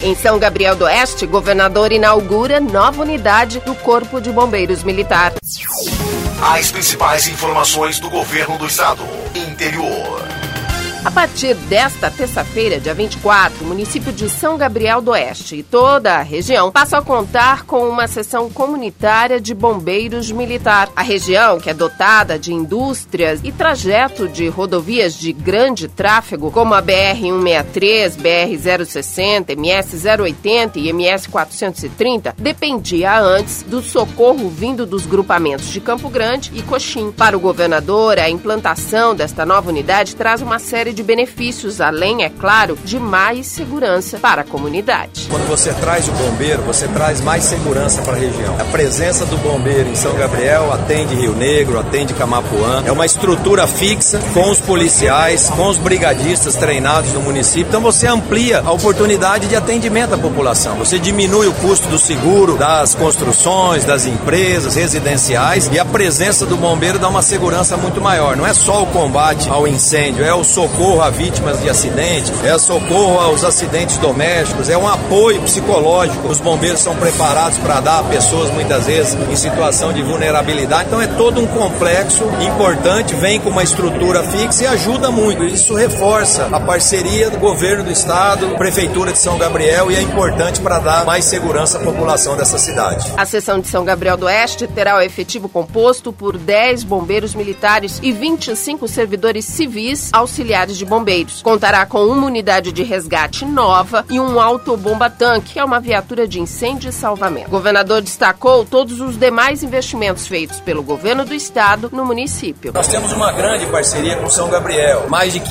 Em São Gabriel do Oeste, governador inaugura nova unidade do Corpo de Bombeiros Militar. As principais informações do governo do estado. Interior. A partir desta terça-feira, dia 24, o município de São Gabriel do Oeste e toda a região passam a contar com uma seção comunitária de bombeiros militar. A região, que é dotada de indústrias e trajeto de rodovias de grande tráfego, como a BR-163, BR-060, MS-080 e MS-430, dependia antes do socorro vindo dos grupamentos de Campo Grande e Coxim. Para o governador, a implantação desta nova unidade traz uma série de benefícios, além, é claro, de mais segurança para a comunidade. Quando você traz o bombeiro, você traz mais segurança para a região. A presença do bombeiro em São Gabriel atende Rio Negro, atende Camapuã. É uma estrutura fixa com os policiais, com os brigadistas treinados no município. Então você amplia a oportunidade de atendimento à população. Você diminui o custo do seguro, das construções, das empresas residenciais, e a presença do bombeiro dá uma segurança muito maior. Não é só o combate ao incêndio, é o socorro a vítimas de acidente, é socorro aos acidentes domésticos, é um apoio psicológico. Os bombeiros são preparados para dar a pessoas muitas vezes em situação de vulnerabilidade. Então é todo um complexo importante, vem com uma estrutura fixa e ajuda muito. Isso reforça a parceria do governo do estado, Prefeitura de São Gabriel, e é importante para dar mais segurança à população dessa cidade. A seção de São Gabriel do Oeste terá o efetivo composto por 10 bombeiros militares e 25 servidores civis auxiliares de bombeiros. Contará com uma unidade de resgate nova e um autobomba-tanque, que é uma viatura de incêndio e salvamento. O governador destacou todos os demais investimentos feitos pelo governo do estado no município. Nós temos uma grande parceria com São Gabriel. Mais de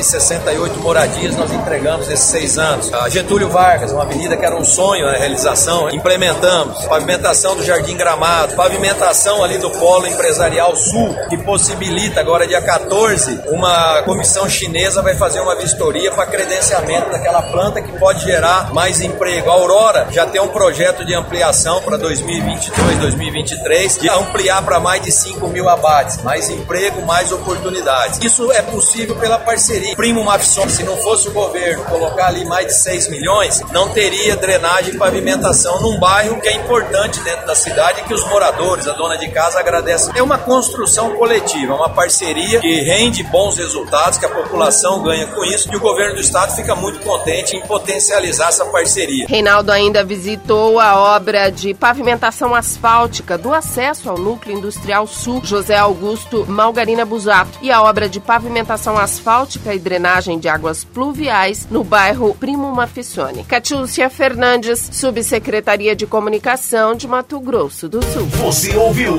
568 moradias nós entregamos nesses 6 anos. A Getúlio Vargas, uma avenida que era um sonho na realização, implementamos. Pavimentação do Jardim Gramado, pavimentação ali do Polo Empresarial Sul, que possibilita agora, dia 14, uma comissão chinesa vai fazer uma vistoria para credenciamento daquela planta que pode gerar mais emprego. A Aurora já tem um projeto de ampliação para 2022, 2023, de ampliar para mais de 5 mil abates. Mais emprego, mais oportunidades. Isso é possível pela parceria. Primo Mafson, se não fosse o governo colocar ali mais de 6 milhões, não teria drenagem e pavimentação num bairro que é importante dentro da cidade e que os moradores, a dona de casa agradecem. É uma construção coletiva, uma parceria que rende bons resultados, que a população ganha com isso, e o governo do estado fica muito contente em potencializar essa parceria. Reinaldo ainda visitou a obra de pavimentação asfáltica do acesso ao Núcleo Industrial Sul José Augusto Malgarina Busato e a obra de pavimentação asfáltica e drenagem de águas pluviais no bairro Primo Mafissone. Catiúcia Fernandes, Subsecretaria de Comunicação de Mato Grosso do Sul. Você ouviu?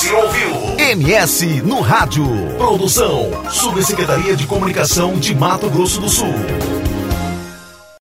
MS no rádio. Produção, Subsecretaria de Comunicação de Mato Grosso do Sul.